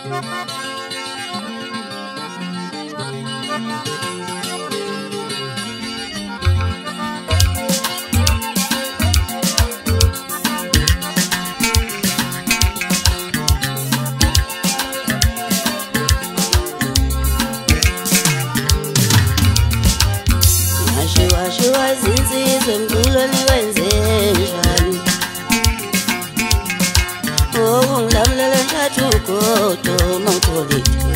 Washiwa zinsizwe mculweni wenzenjani ngilamulele nthatha ugodo mawutholithu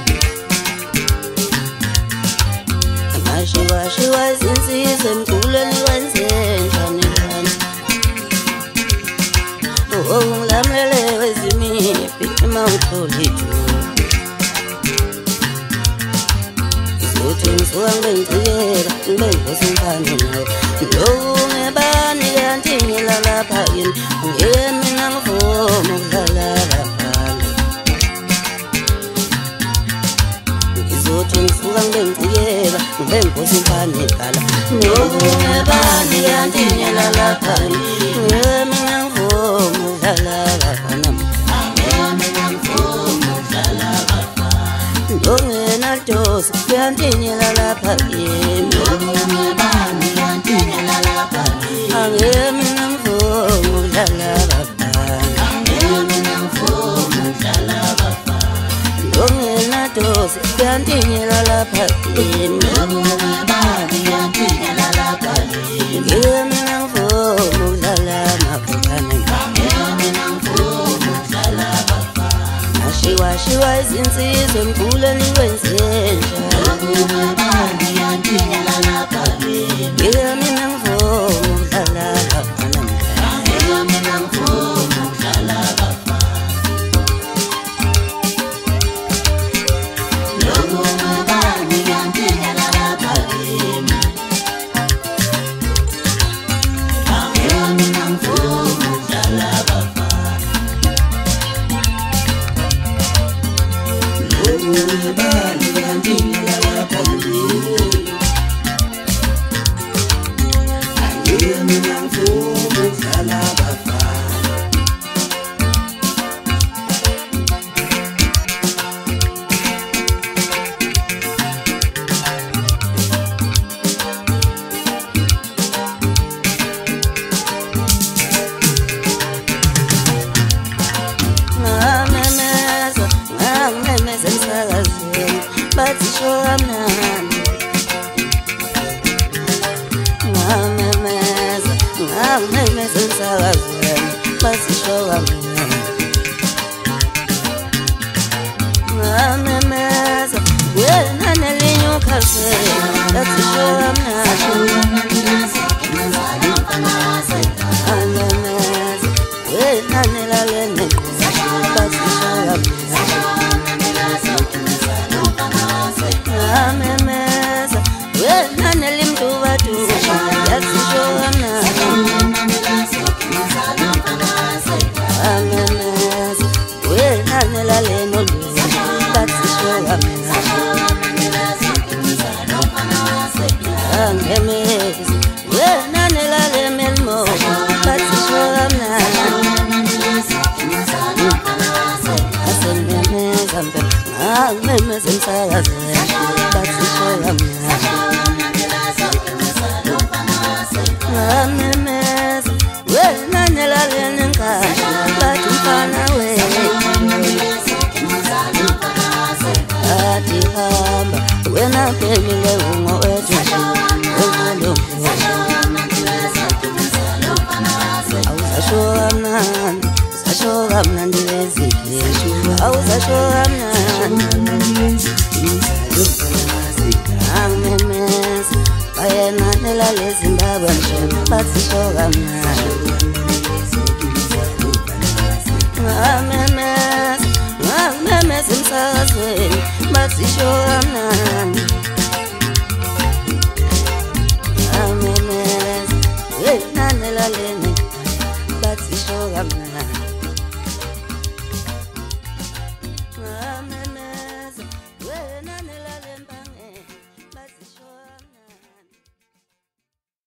Washiwa zinsizwe mculweni wenzenjani ngilamulele wezimiphi mawutholithu Ngisuka ngibengicikela ngibengosingane nawe Loku ngebani kanti ngilala phakini Ngeke mina ngivuma ukudlala lapha Ngizothi ngisuka ngibengicikela ngibengosingane kala Loku ngebani kanti ngilala phakini Ngeke mina ngivuma ukudlala lapha Ngongena dosi kuyantinyela lapha kimi Ngobani yantinyela lapha kimi Angeke mina ngivuma ukudlala abafana Angeke mina ngivuma ukudlala abafana Ngongena dosi kuyantinyela lapha kimi Ngobani yantinyela lapha kimi Angeke mina ngivuma ukudlala abafana Angeke mina ngivuma ukudlala abafana Washiwa izinsizwe mculweni wenzenjani Ngobani yantinyela lapha kimi Ngeke mina ngivuma ukudlala abafana Ngeke mina ngivuma ukudlala abafana Ngobani yantinyela lapha kimi Ngeke mina ngivuma ukudlala abafana Ngobani yantinyela lapha kimi Angeke mina ngivuma ukudlala abafana Ngamemeza emsakazweni bathi sho kamnandi Ngamemeza emsakazweni bathi sho kamnandi Ngamemeza wena nelinye ukhalsela bathi sho kamnandi Ngamemeza wena nelalene bathi sho kamnandi Ngamemeza wena nelimdubaduba yathi sho kamnandi Ngamemeza wena nelalene oluza bathi sho kamnandi Ngamemeza wena nelalene elimo bathi sho kamnandi Ngamemeza emsakazweni bathi sho kamnandi Ngamemeza wena nelalene enkandla bathi mfana wena Bathi hamba wena bhekile ungowethu Awuzasho kamnandi wezikheshi Awuzasho kamnandi Ngamemeza wena nelale Zimbabwe bathi sho kamnandi Ngamemeza emsakazweni bathi sho kamnandi Ngamemeza wena nelalene bathi sho kamnandi